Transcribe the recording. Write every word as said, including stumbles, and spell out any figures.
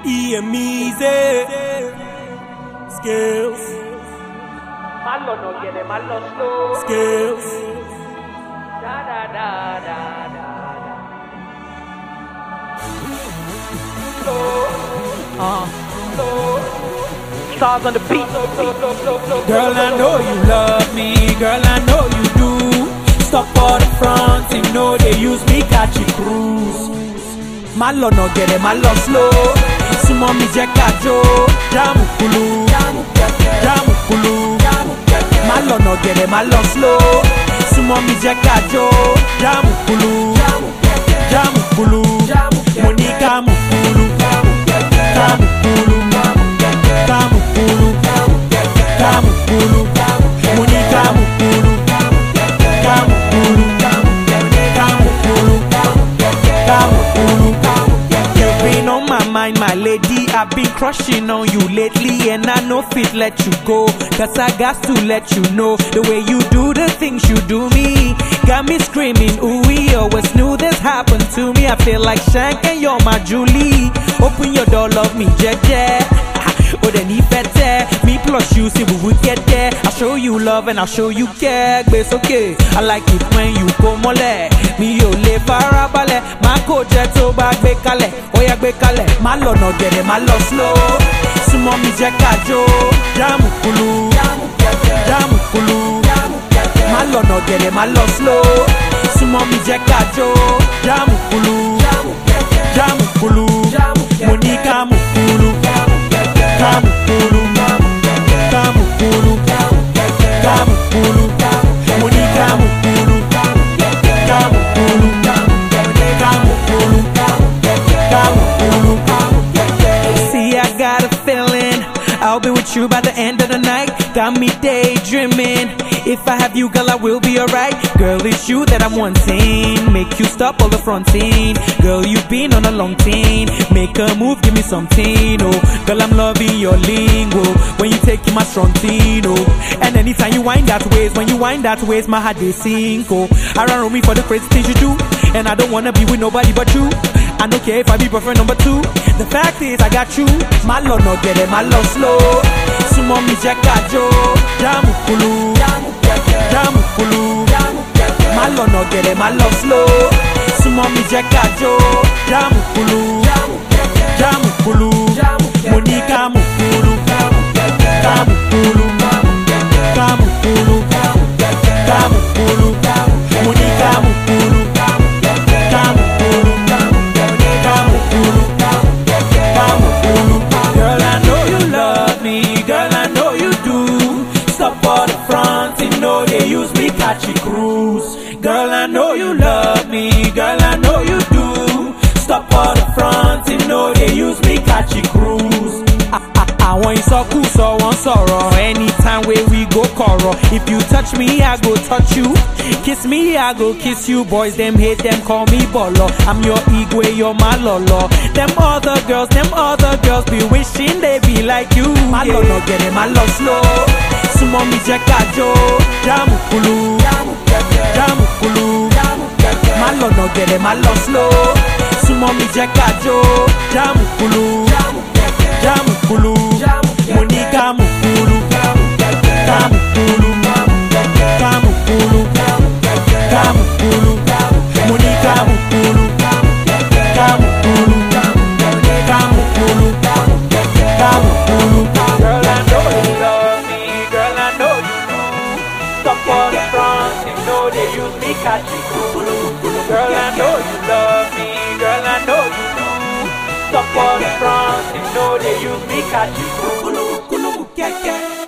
E M easy skills. Malo no quiere malo slow. Skills. Da da da da da da. Slow. Uh. Slow. Stars on the beat. Girl, I know you love me. Girl, I know you do. Stop for the front, you know they use me catch a cruise. Malo no get it, malo slow. Sumo mi je kajo, jamu kulu, jamu kulu. Malo no get it, malo slow. Sumo mi je kajo, jamu kulu, jamu kulu. Monica mu kulu, jamu kulu, jamu kulu, jamu kulu. Monica mu kulu, jamu kulu, jamu kulu, jamu kulu. On my mind, my lady, I've been crushing on you lately, and I know fit let you go, cause I got to let you know, the way you do the things you do me, got me screaming, ooh, we always knew this happened to me. I feel like Shank and you're my Julie. Open your door, love me, jeje. Oh, then if better, me plus you, see we would get there. I'll show you love and I'll show you care, but it's okay. I like it when you go mole. Me yo le farabale, ma ko jet to bag be kale. Oh yeah, be kale. Malo no get it, malo slow. Sumo mi je kajo, jamu kulu, jamu kulu. Malo no get it, malo slow. Sumo mi je kajo, jamu kulu, jamu kulu. Monica mu kulu. Kamu kulu, kamu kulu, kamu kulu, Monica mu kulu, kamu kulu, kamu kulu, kamu kulu. See, I got a feeling I'll be with you by the end of the night. Got me daydreaming. If I have you, girl, I will be alright. Girl, it's you that I'm wanting. Make you stop all the fronting. Girl, you've been on a long thing. Make a move, give me something, oh. Girl, I'm loving your lingo. When you take my strong thing, oh. And anytime you wind that ways, when you wind that ways, my heart they sink, oh. I run me for the crazy things you do. And I don't wanna be with nobody but you. I don't care if I be boyfriend number two. The fact is I got you. Malo no get it, malo slow. Sumo mi je kajo, jamu kulu, jamu kulu. Malo no get it, malo slow. Sumo mi je kajo, jamu kulu, jamu kulu. Monica mu kulu, kamu kulu, kamu kulu, kamu kulu. Monica mu kulu, kamu kulu, kamu kulu, kamu kulu. Girl, I know you love me, girl, I know you do. Stop for the front, you know they use me catch a cruise. Girl, I know you love me, girl, I know you do. Stop for the front, you know they use me catch a cruise. I want you so cool, so one sorrow. Anytime where we go corral. If you touch me, I go touch you. Kiss me, I go kiss you. Boys, them hate them, call me bolo. I'm your igwe, you're my lolo. Them other girls, them other girls be wishing they be like you. My yeah. Lolo get it, my love slow. Sumo mi je kajo, jamu kulu, jamu kulu. My lolo get it, my love slow. Sumo mi je kajo, jamu kulu, jamu kulu. Monica mu kulu, kamu kulu, kamu kulu, kamu kulu. Monica mu kulu, kamu kulu, kamu kulu, kamu kulu. Girl, I know you love me, girl, I know you do. Stop for the front, you know they use me catch you. Girl, I know you love me, girl, I know you do. Stop for the front, you know they use me catch you.